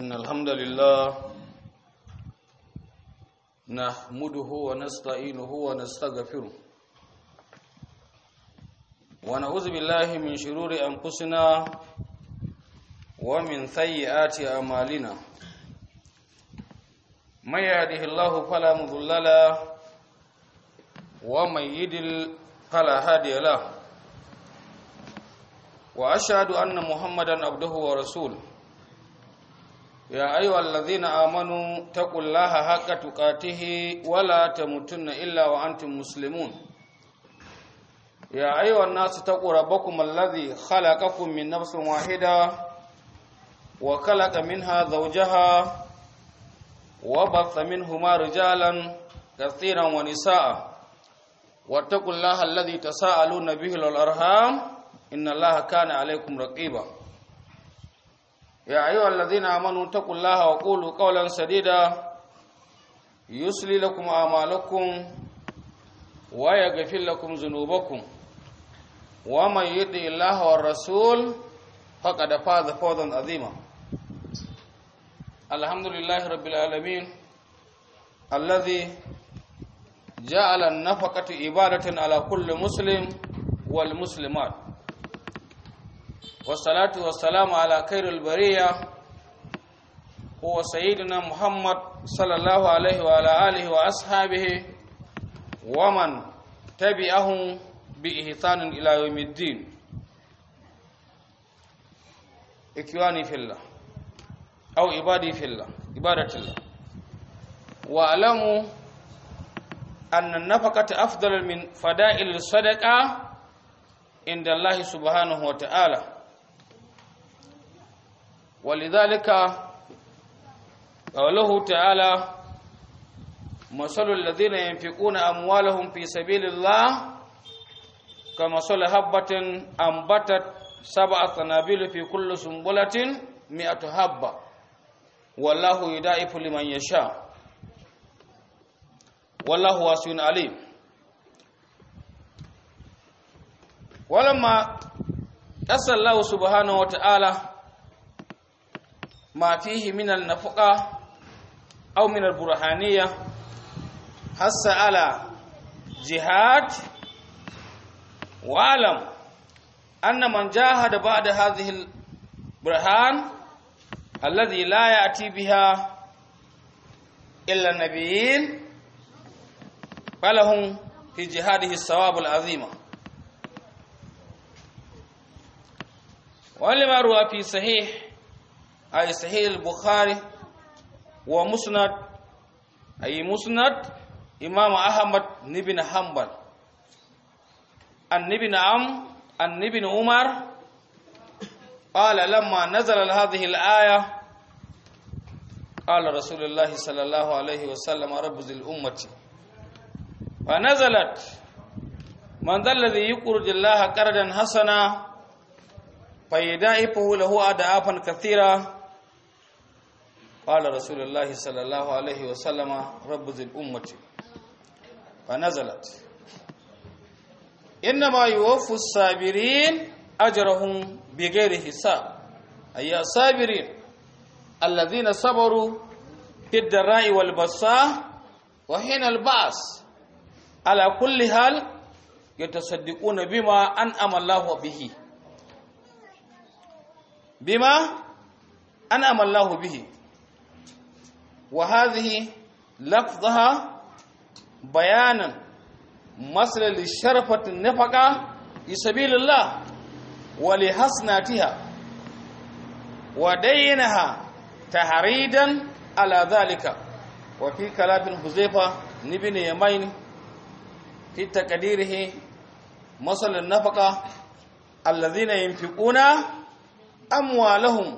إن الحمد لله نحمده ونستعينه ونستغفره ونعوذ بالله من شرور أنفسنا ومن سيئات أعمالنا من يهده الله فلا مضل له ومن يضلل فلا هادي له وأشهد أن محمدا عبده ورسوله يا أيها الذين آمنوا اتقوا الله حق تقاته ولا تموتن إلا وأنتم مسلمون يا أيها الناس اتقوا ربكم الذي خلقكم من نفس واحدة وخلق منها زوجها وبث منهما رجالا كثيرا ونساء واتقوا الله الذي تساءلون به والأرحام إن الله كان عليكم رقيبا يا أيها الذين آمنوا اتقوا الله وقولوا قولا سديدا يصلي لكم أعمالكم ويغفر لكم ذنوبكم ومن يطع الله والرسول فقد فاز فوزا عظيما الحمد لله رب العالمين الذي جعل النفقة عبادة على كل مسلم والمسلمات والصلاة والسلام على خير البرية هو سيدنا محمد صلى الله عليه وعلى آله وأصحابه ومن تبعهم بإحسان إلى يوم الدين إخواني في الله أو عبادي في الله عبادة الله واعلموا أن النفقة أفضل من فضائل الصدقة عند الله سبحانه وتعالى ولذلك قوله تعالى مثل الذين ينفقون أموالهم في سبيل الله كمثل حبة أنبتت 7 سنابل في كل سنبلة 100 حبة والله يضاعف لمن يشاء والله واسع عليم ولما قص الله سبحانه وتعالى ما فيه من النفقة أو من البرهانية حث على جهاد واعلم أن من جاهد بعد هذه البرهان الذي لا يأتي بها إلا النبيين فلهم في جهاده الثواب العظيم ولما روى في صحيح أي صحيح البخاري ومسند أي مسند إمام أحمد بن حنبل عن ابن عمر قال لما نزل هذه الآية قال رسول الله صلى الله عليه وسلم رب ذي الأمة فنزلت من ذا الذي يقرض الله قرضا حسنا فيضاعفه له أضعافا كثيرة قال رسول الله صلى الله عليه وسلم رب ذي الأمة فنزلت إنما يوفى الصابرين أجرهم بغير حساب أي الصابرين الذين صبروا في الضراء والبأساء وحين البأس على كل حال يتصدقون بما أنعم الله به وهذه لفظها بيانا مثل لشرفة النفقة في سبيل الله ولحسناتها ودينها تحريدا على ذلك وفي كلام حذيفة بن يمين في تقديره مثل النفقة الذين ينفقون أموالهم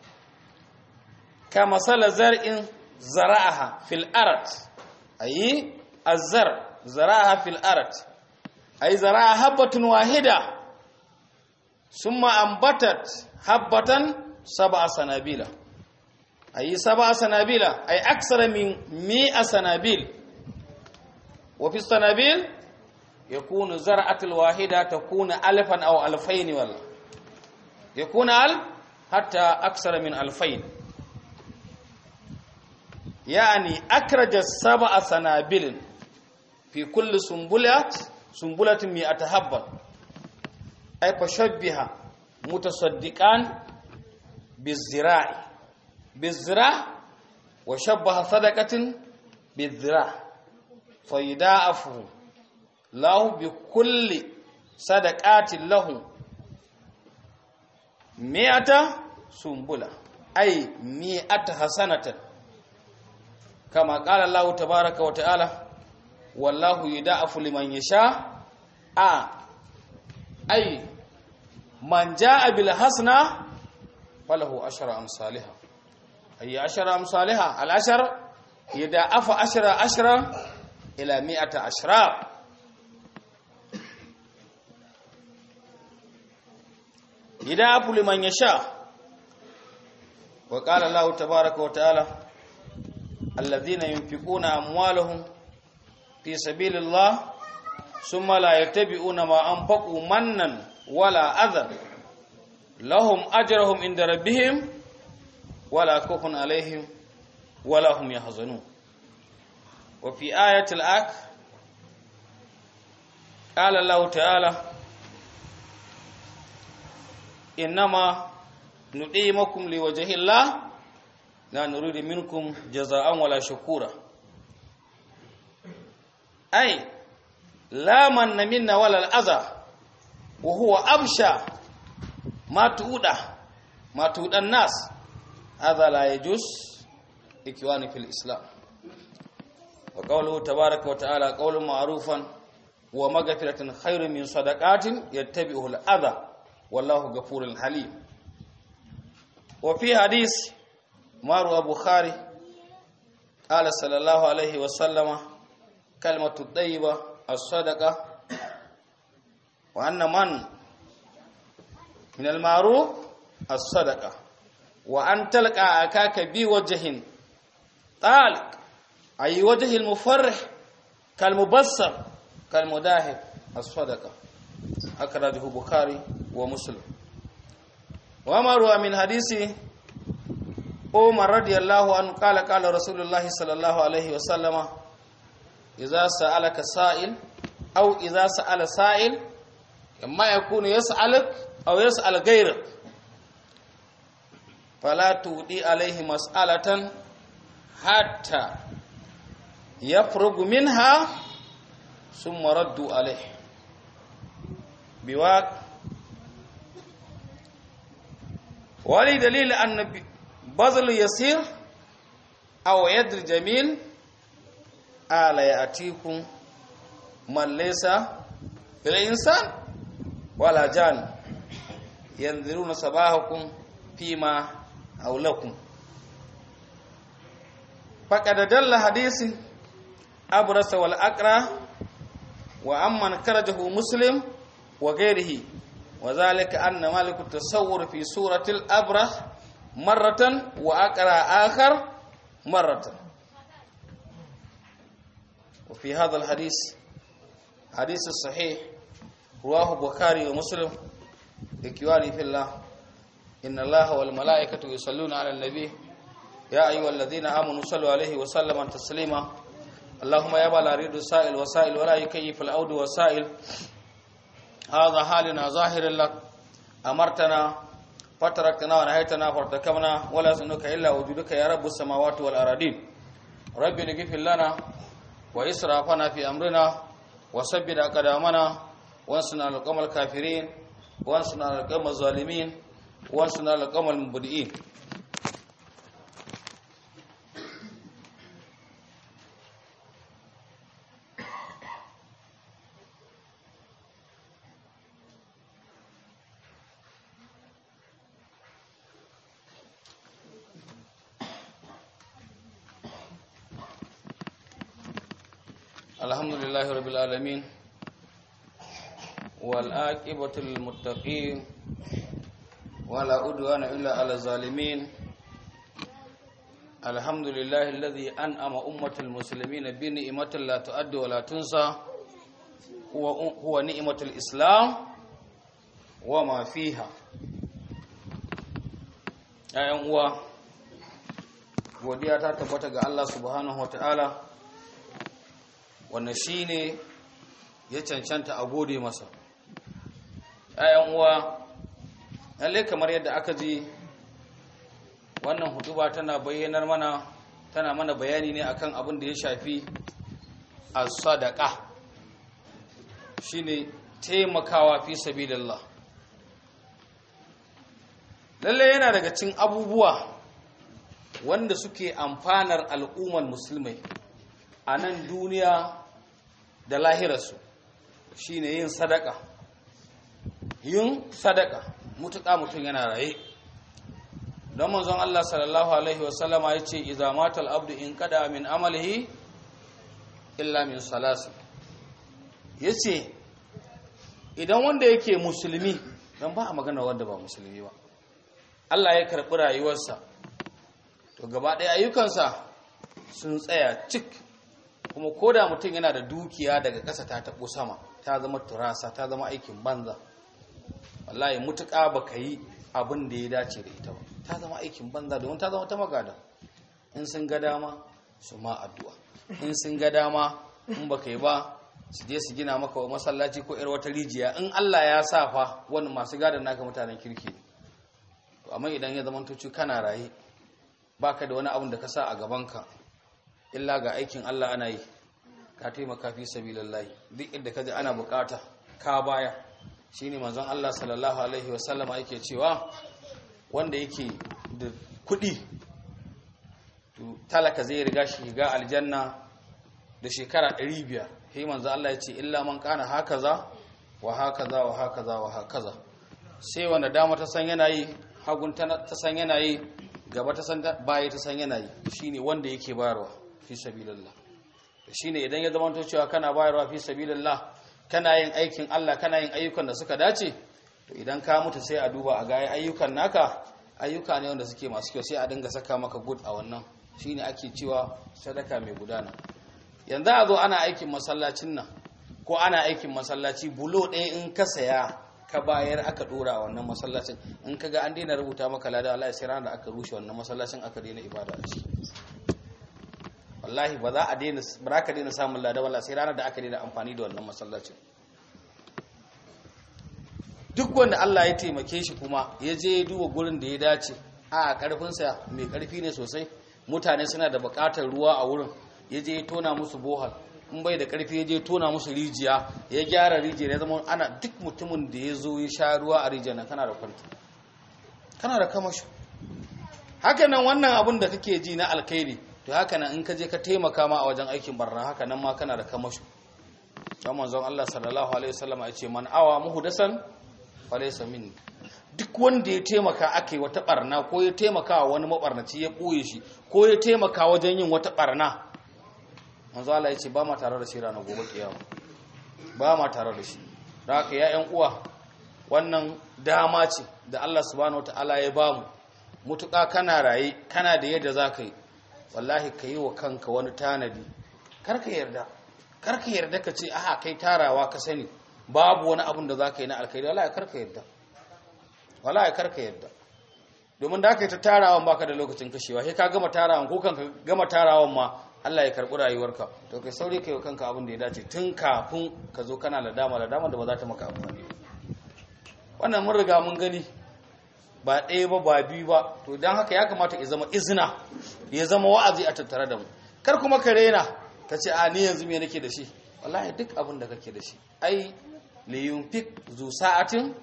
كمثل زرع زرعها في الأرض أي الزرع زرعها في الأرض أي زرع حبة واحدة ثم أنبتت حبة 7 سنابل أي 7 سنابل أي أكثر من 100 سنابل وفي السنابل يكون زرعة الواحدة تكون 1000 أو 2000 والله يكون 1000 حتى أكثر من 2000 يعني أكرج 7 سنابل في كل سنبلة 100 حبة، أي فشبه متصدقان بالزراع وشبه صدقة بالذراع فيضاعفه له بكل صدقات له 100 سنبلة، أي 100 حسنة، كما قال الله تبارك وتعالى والله يضاعف لمن يشاء. أي من جاء بالحسنة فله 10 أمثالها، أي 10 أمثالها، العشر يضاعف 10 إلى 100 أشرار. يضاعف لمن يشاء. وقال الله تبارك وتعالى الذين ينفقون أموالهم في سبيل الله ثم لا يتبعون ما أنفقوا منا ولا أذى لهم أجرهم عند ربهم ولا خوف عليهم ولا هم يحزنون. وفي آية الآخر قال الله تعالى إنما نطعمكم لوجه الله لا نريد منكم جزاء ولا شكورا، أي لا من منا ولا الأذى، وهو أبشى ما تؤدى الناس، هذا لا يجوز إخواني في الإسلام. وقوله تبارك وتعالى قول معروفا ومغفرة خير من صدقات يتبعه الأذى والله غفور حليم. وفي حديث ما روى البخاري قال صلى الله عليه وسلم كلمة الطيبة الصدقة، وأن من المعروف الصدقة، وأن تلقى أخاك بوجه طالق، أي وجه المفرح كالمبصر كالمداهب الصدقة، أخرجه البخاري ومسلم. وما روى من حديث عمر رضي الله عنه قال قال رسول الله صلى الله عليه وسلم إذا سألك سائل أو إذا سأل سائل إما يكون يسألك أو يسأل غيرك فلا تودي عليه مسألة حتى يفرغ منها ثم ردوا عليه بواق. ولدليل أن بذل يسير أو يد الجميل ألا يأتيكم من ليس بالإنسان ولا جان ينذرون صباحكم فيما حولكم. فقد دل حديث أبرص والأقرع وأمن كرجه مسلم وغيره، وذلك أن مالك التصور في سورة الأبرص مرة وأقرع آخر مرة. وفي هذا الحديث حديث الصحيح رواه البخاري ومسلم إخواني في الله إن الله والملائكة يصلون على النبي يا أيها الذين آمنوا صلوا عليه وسلم تسليما. اللهم يا بلا ريد السائل وسائل ولا يكيف العود وسائل، هذا حالنا ظاهر لك، أمرتنا فتركتنا ونهيتنا فارتكبنا ولا يظنك إلا وجودك يا رب السماوات والأراضين. رب اغفر لنا وإسرافنا في أمرنا وثبت أقدامنا وانصرنا على القوم الكافرين وانصرنا على القوم الظالمين وانصرنا على القوم المبتدئين. الحمد لله رب العالمين والعاقبة للمتقين ولا عدوان إلا على الظالمين. الحمد لله الذي أنعم أمة المسلمين بنعمة لا تؤد ولا تنسى، هو نعمة الإسلام وما فيها. أيها godiya ta tabbata ga Allah subhanahu wataala wannan shine ya cancanta a gode masa. Ayan uwa, lalle kamar yadda aka ji wannan hutuba tana mana bayani ne akan abin da ya shafi as-sadaqa, shine taimakawa fi sabilillah. Lalle yana daga cikin abubuwa wanda suke amfanar al'ummar musulmai a nan duniya da lahirarsu, shine yin sadaka. Yin sadaka mutuƙa mutum yana raye, don manzon Allah sallallahu alaihi wasallama ya ce idza matal abdu in kada min amalihi illa min salasi. Yace idan wanda yake musulmi, dan ba a magana wanda ba musulmi ba, Allah ya karɓi rayuwarsa, to gaba ɗaya ayyukansa sun tsaya cik. Kuma koda mutum yana da dukiya daga ƙasa ta taɓo sama, ta zama turasa, ta zama aikin banza, wallahi mutuƙa baka yi abin da ya dace da ita ba, ta zama aikin banza, domin ta zama ta magada. In sun ga dama su ma addu'a, in sun ga dama in baka yi ba su je su gina maka masallaci ko 'yar wata rijiya, in Allah ya sa fa wani masu gadon naka mutanen kirki ne. To amma idan ya zama tuci kana raye baka da wani abin da ka sa a gabanka illa ga aikin Allah ana yi, ka taimaka fi sabilillah, duk inda kaje ana bukata ka baya. Shine manzon Allah sallallahu alaihi wasallama yake cewa wanda yake da kuɗi to talaka zai riga shi shiga aljanna da shekara 500. Sai manzon Allah ya ce illa man kana hakaza wa hakaza wa hakaza wa hakaza, sai wanda dama ta san yana yi, hagun ta san yana yi, gaba ta san baya ta san yana yi, shine wanda yake bayarwa fi sabilillah. Shine idan ya zama to cewa kana bayarwa fi sabilillah, kana yin aikin Allah, kana yin ayyukan da suka dace, to idan ka mutu sai a duba a ga ayyukan naka ayyuka ne wanda suke masu kyau, sai a dinga saka maka good a wannan. Shine ake cewa sadaka mai gudana. Yanzu a zo ana aikin masallacin nan ko ana aikin masallaci, bulo ɗaya in ka saya ka bayar aka dora wannan masallacin, in kaga an daina rubuta maka lada, wallahi sai ranar da aka rushe wannan masallacin aka daina ibada da shi. Wallahi ba za ka daina samun lada, wallahi sai ranar da aka daina amfani da wannan masallacin. Duk wanda Allah ya taimake shi kuma ya je ya duba gurin da ya dace, a karfinsa mai karfi ne sosai, mutane suna da bukatar ruwa a wurin, ya je ya tona musu bohal, in bai da karfi ya je tona musu rijiya, ya gyara rijiyar, ya zama ana duk mutumin da ya zo ya sha ruwa a rijiyar nan kana da kwanto, kana da kamasho. Haka nan wannan abin da kake ji na alkhairi, to haka nan in ka je ka taimaka ma a wajen aikin barna, haka nan ma kana da kamasho. Don manzon Allah sallallahu alaihi wasallam ya ce man awa muhdasan falaysa minni. Duk wanda ya taimaka akai wata barna, ko ya taimaka wa wani mabarnaci ya boye shi, ko ya taimaka wajen yin wata barna, manzo Allah ya ce ba ma tare da shi ranar gobe kiyama, ba ma tare da shi. Da haka ya ƴan uwa, wannan dama ce da Allah subhanahu wataala ya bamu, mutuƙa kana raye, kana da yadda za ka yi, wallahi ka yi wa kanka wani tanadi. Karka yarda ka ce aha kai tarawa ka sani babu wani abin da za ka yi na alkhairi, wallahi karka yarda. Domin da aka yi ta tarawan baka da lokacin kashewa, sai ka gama tarawan, ko kanka gama tarawan ma Allah ya karɓi rayuwarka, to kai saurayi kai wa kanka abin da ya dace tun kafin ka zo kana ladama da ba za ta maka amfani. Wannan mun riga mun gani, ba ɗaya ba ba biyu ba. To don haka ya kamata ya zama izina, ya zama wa'azi a tattare da mu. Kar kuma ka rena ka ce a ni yanzu me nake da shi, wallahi duk abin da kake da shi, ai li yunfik zu sa'atin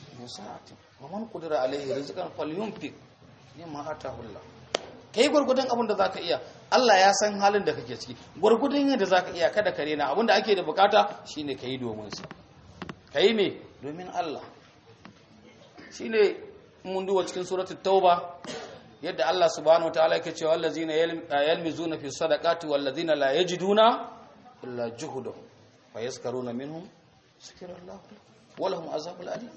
wa man qadara alaihi rizqan falyunfik mimma ataahu Allah. Kai gurgudun abin da zaka iya, Allah ya san halin da kake ciki, gurgudun yadda zaka iya, kada ka rena. Abin da ake da bukata shine kai domin sa, kai me domin Allah. Shine mun duba cikin suratul tauba yadda Allah subhanahu wataala yake cewa allazina yalmizuna fi sadaqati wallazina la yajiduna illa juhdahum fayaskaruna minhum sakirallahu wa lahum azabul alim.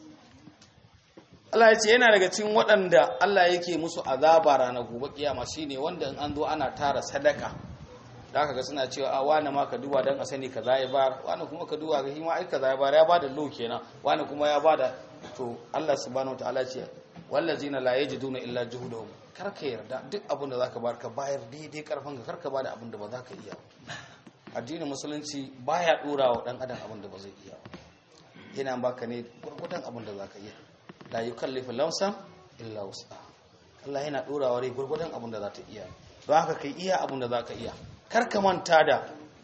Allah ya ce yana daga cikin waɗanda Allah yake musu azaba ranar gobe kiyama, shine wanda in an zo ana tara sadaka, da aka ga suna cewa a wani ma ka duba don a sani kaza ya bayar, wani kuma ka duba ga hima ai kaza ya bayar, ya bada lo kenan, wani kuma ya bada. To Allah subhanahu wataala ce wallazina la yajiduna illa juhdahum karka yarda duk abin da zaka bar ka bayar daidai karfin ka karka bada abin da ba zaka iya. Addinin musulunci baya dora wa dan adam abin da ba zai iya. Yana baka ne gurgudan abin da zaka iya. La yukallifu nafsan illa wus'aha. Allah yana dora wa rai gurgudan abin da za ta iya. Don haka kai iya abin da zaka iya. Karka manta da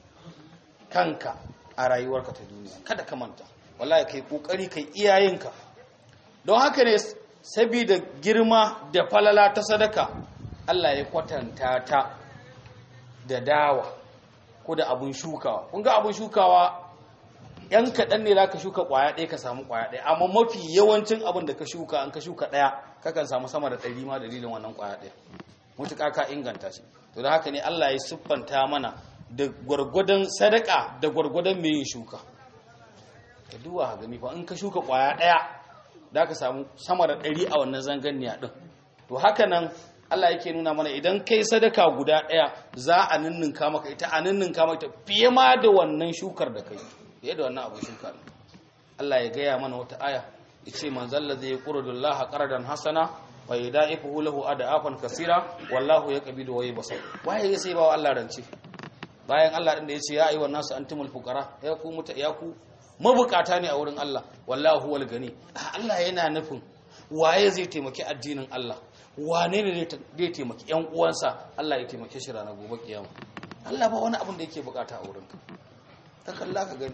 kanka a rayuwarka ta duniya. Kada ka manta. Wallahi kai kokari kai iyayenka. Don haka ne saboda girma da falala ta sadaka Allah ya kwatanta ta da dawa ko da abun shukawa. Kun ga abun shukawa yan kaɗan ne za ka shuka ƙwaya ɗaya ka samu ƙwaya ɗaya, amma mafi yawancin abin da ka shuka an ka shuka ɗaya kakan samu sama da 100 ma dalilin wannan ƙwaya ɗaya, mutuƙa ka inganta shi. To da haka ne Allah ya siffanta mana da gwargwadon sadaka da gwargwadon mai yin shuka. Ka duba gani fa in ka shuka ƙwaya ɗaya da ka samu sama da 100 a wannan zanganiya ɗin. To haka nan Allah yake nuna mana idan kai sadaka guda ɗaya za a ninninka maka ita, a ninninka maka fiye ma da wannan shukar da kai, fiye da wannan abu shuka. Allah ya gaya mana wata aya yace man zallazi yaqridullaha qardan hasana wa yudaifuhu lahu adafan kaseera wallahu yaqbidu wa yabsut. Waye ya sai ba Allah rance bayan Allah din da yace ya ayyuhan nasu antumul fuqara, ya ku mabukata ne a wurin Allah, wallahu huwal gani. Allah yana nufin waye zai taimaki addinin Allah, wane ne zai taimaki ƴan uwansa, Allah ya taimake shi ranar gobe kiyama. Allah ba wani abin da yake bukata a wurinka. Ta kalla ka gani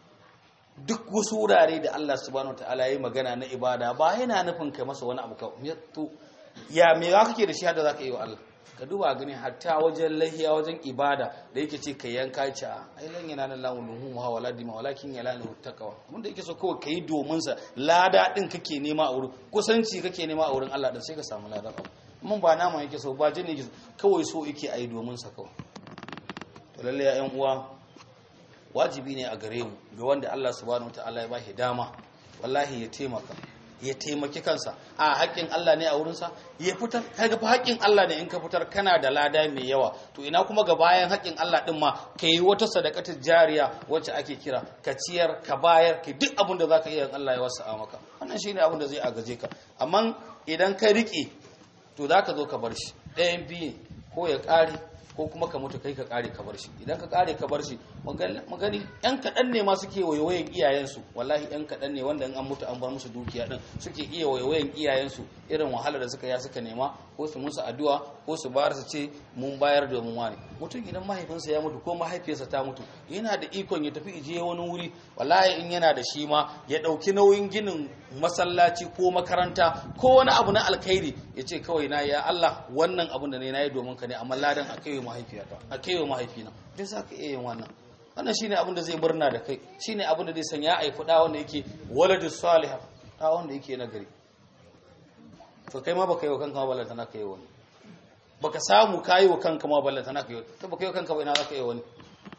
duk wasu wurare da Allah subhanahu wataala yayi magana na ibada ba yana nufin kai masa wani abu ka to ya me za kake da shi hada zaka yi wa Allah. Ka duba gani hatta wajen lahiya wajen ibada da yake ce kai yanka ci a ai lan yana nan lahu luhum wa wala dima walakin yalalu taqwa, mun da yake so kawai kai domin sa lada din kake nema a wurin, kusanci kake nema a wurin Allah din sai ka samu ladan abu. Mun ba nama yake so ba jini yake kawai so yake ai domin sa kawai. To lalle ya ƴan uwa wajibi ne a gare mu ga wanda Allah subhanahu wataala ya bashi dama wallahi ya taimaki kansa a haƙƙin Allah ne a wurinsa ya fitar. Kaga fa haƙƙin Allah ne in ka fitar kana da lada mai yawa, to ina kuma ga bayan haƙƙin Allah din ma ka yi wata sadaqatul jariya wacce ake kira ka ciyar ka bayar ka duk abin da zaka iya in Allah ya wasa maka. Wannan shine abin da zai agaje ka. Amma idan ka rike to zaka zo ka bar shi ɗayan biyu ko ya ƙare ko kuma ka mutu kai ka kare ka bar shi. Idan ka kare ka bar shi magani yan kaɗan ne ma suke wayoyin iyayensu, wallahi yan kaɗan ne wanda in an mutu an bar musu dukiya din suke iya wayoyin iyayensu irin wahalar da suka nema ko su musu addu'a ko su bayar su ce mun bayar domin wani. Mutum idan mahaifinsa ya mutu ko mahaifiyarsa ta mutu yana da ikon ya tafi ije wani wuri, wallahi in yana da shi ma ya ɗauki nauyin ginin masallaci ko makaranta ko wani abu na alkhairi ya ce kawai na ya Allah wannan abin da ne na yi domin ka ne, amma ladan a kai mahaifiyata a kai mahaifina duk za ka iya yin wannan shine abin da zai murna da kai, shine abin da zai sanya a aifi da wanda yake waladus salih, da wanda yake nagari. To kai ma baka yi wa kanka ma ballanta na kai wani, baka samu kayi wa kanka ma ballanta na kai, to baka yi wa kanka ba ina za ka yi wani.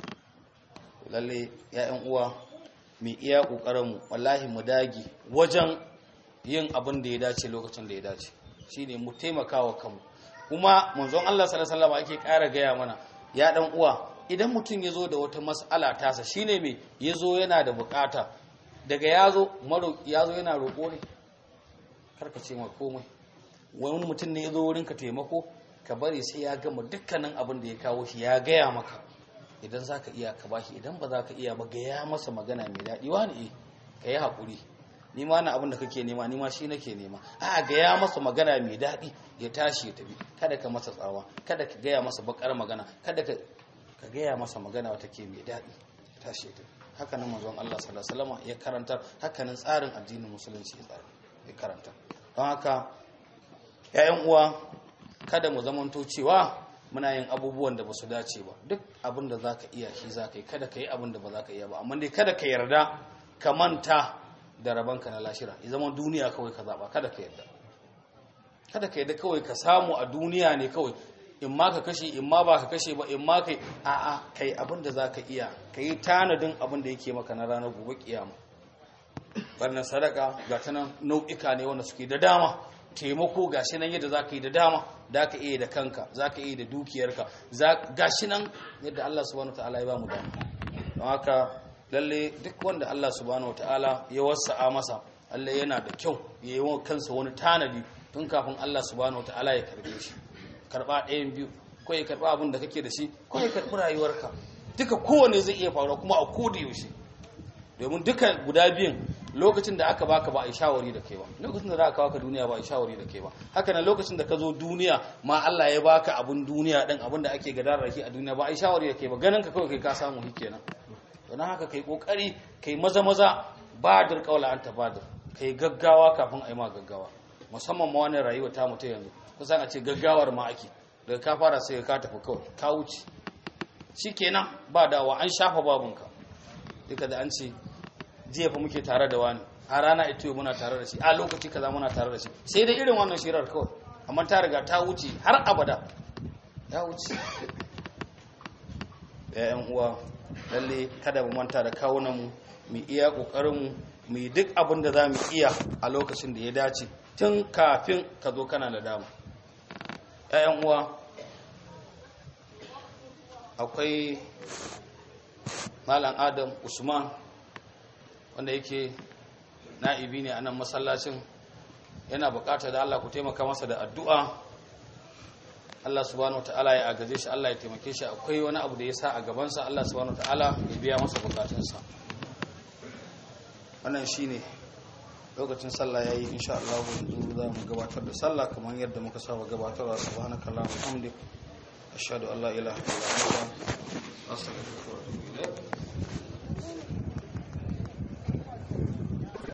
Lalle ya ƴan uwa mu iya kokarin mu wallahi mu dage wajen yin abin da ya dace lokacin da ya dace, shine mu taimaka wa kanmu. Kuma manzon Allah sallallahu alaihi wasallam ake ƙara gaya mana ya dan uwa idan mutum yazo da wata mas'ala tasa shine me yazo yana da bukata daga yazo yana roƙo ne karka ce ma komai. Wani mutum ne yazo wurin ka taimako ka bari sai ya gama dukkanin abin da ya kawo shi ya gaya maka, idan zaka iya ka bashi, idan ba zaka iya ba gaya masa magana mai daɗi wani ka yi haƙuri ni ma na abin da kake nema ni ma shi nake nema. A gaya masa magana mai daɗi ya tashi ya tafi, kada ka masa tsawa, kada ka gaya masa bakar magana, kada ka gaya masa magana wata ke mai daɗi ya tashi ya tafi. Haka nan manzon Allah sallallahu alaihi wasallam ya karanta, haka nan tsarin addinin musulunci ya karanta. Don haka ƴaƴan uwa kada mu zamanto cewa muna yin abubuwan da ba su dace ba. Duk abin da zaka iya shi zaka yi, kada ka yi abin da ba zaka iya ba, amma dai kada ka yarda ka manta da rabanka na lashira, ya zama duniya kawai ka zaba. Kada ka yadda kawai ka samu a duniya ne kawai, in ma ka kashe in ma ba ka kashe ba, in ma kai kai abin da zaka iya, kai tanadin abin da yake maka na ranar gobe kiyama. Wannan sadaka ga ta nan nau'ika ne wanda suke da dama, taimako gashi nan yadda zaka yi da dama, da ka iya da kanka, zaka iya da dukiyarka, gashi nan yadda Allah subhanahu wataala ya ba mu dama. Don haka lalle duk wanda Allah subhanahu wataala ya wasa'a masa, Allah yana da kyau ya yi wa kansa wani tanadi tun kafin Allah subhanahu wataala ya karbe shi. Karba ɗayan biyu, ko ya karba abin da kake da shi, ko ya karbi rayuwarka. Duka kowane zai iya faruwa kuma a koda yaushe. Domin duka guda biyun lokacin da aka baka ba a yi shawari da kai ba, lokacin da za ka baka duniya ba a yi shawari da kai ba, haka nan lokacin da ka zo duniya ma Allah ya baka abun duniya din, abin da ake gadar da shi a duniya ba a yi shawari da kai ba, ganin ka kawai kai ka samu shi kenan. Don haka kai kokari kai maza badir kaula anta badir, kai gaggawa kafin a yi ma gaggawa, musamman ma wannan rayuwa ta mutu yanzu kusan a ce gaggawar ma ake, daga ka fara sai ka tafi kawai ka wuce shikenan ba dawa, an shafa babunka. Duka da an ce jiya fa muke tare da wani, a rana ita yau muna tare da shi, a lokaci kaza muna tare da shi, sai da irin wannan shirar kawai, amma ta riga ta wuce har abada ya wuce. Yan uwa, lalle kada mu manta da kawunan mu iya kokarin mu yi duk abin da zamu iya a lokacin da ya dace, tun kafin ka zo kana da dama. Yan uwa, akwai Malam Adam Usman wanda yake na'ibi ne a nan masallacin, yana bukatar da Allah ku taimaka masa da addu'a. Allah subhanahu wataala ya agaje shi, Allah ya taimake shi. Akwai wani abu da ya sa a gabansa, Allah subhanahu wataala ya biya masa bukatunsa. Wannan shine lokacin sallah yayi, insha Allah yanzu za mu gabatar da sallah kamar yadda muka saba gabatarwa. Subhanakallahumma wa bihamdika ashhadu an la ilaha illa anta astaghfiruka wa atubu ilayk.